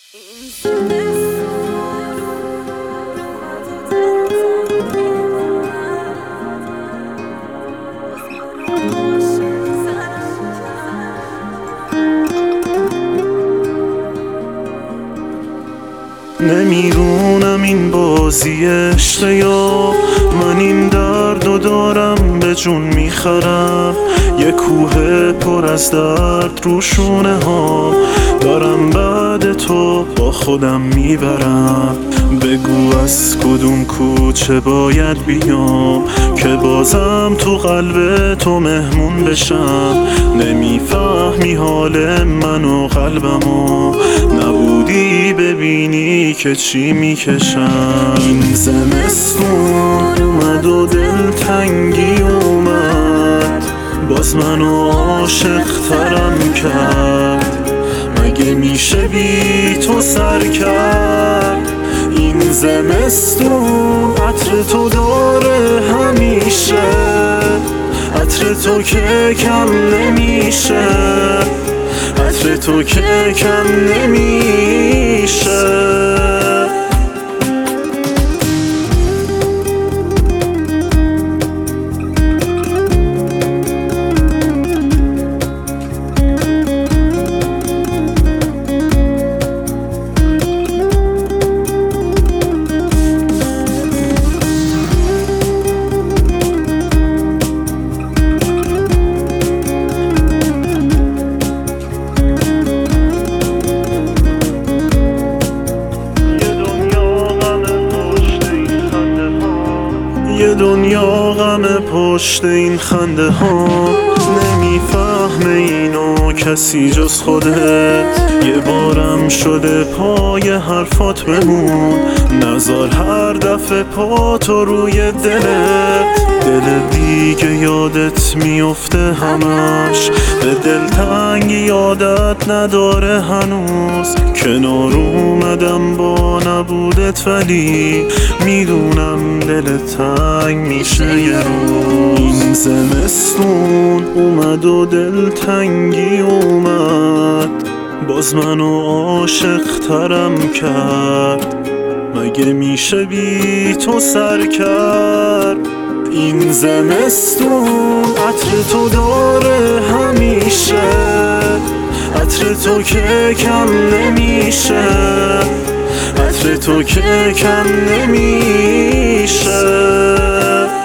نمیدونم این بازی عشقه یا من این دردو دارم به جون میخرم. یه کوه پر از درد رو شونه ها دارم بعد تو با خودم میبرم. بگو از کدوم کوچه باید بیام که بازم تو قلب تو مهمون بشم. نمیفهمی حال من و قلبمو، نبودی ببینی که چی میکشم. این زمستون اومد و دلتنگی اومد، باز منو عاشق ترم کرد. مگه میشه بی تو سر کرد؟ این زمستون عطر تو داره همیشه، عطر تو که کم نمیشه، عطر تو که کم نمیشه. یه دنیا غم پشت این خنده ها، نمیفهمه اینو کسی جز خودت. یه بارم شده پای حرفات بمون، نذار هر دفعه پا تو روی دلت. دل دیگه یادت میفته همش، به دلتنگی یادت نداره هنوز. کنار اومدم با نبودت ولی میدونم دلت تنگ میشه یه روز. این زمستون اومد و دلتنگی اومد، باز منو عاشق ترم کرد. مگه میشه بی تو سر کرد؟ این زمستون عطر تو داره همیشه، عطر تو که کم نمیشه، عطر تو که کم نمیشه.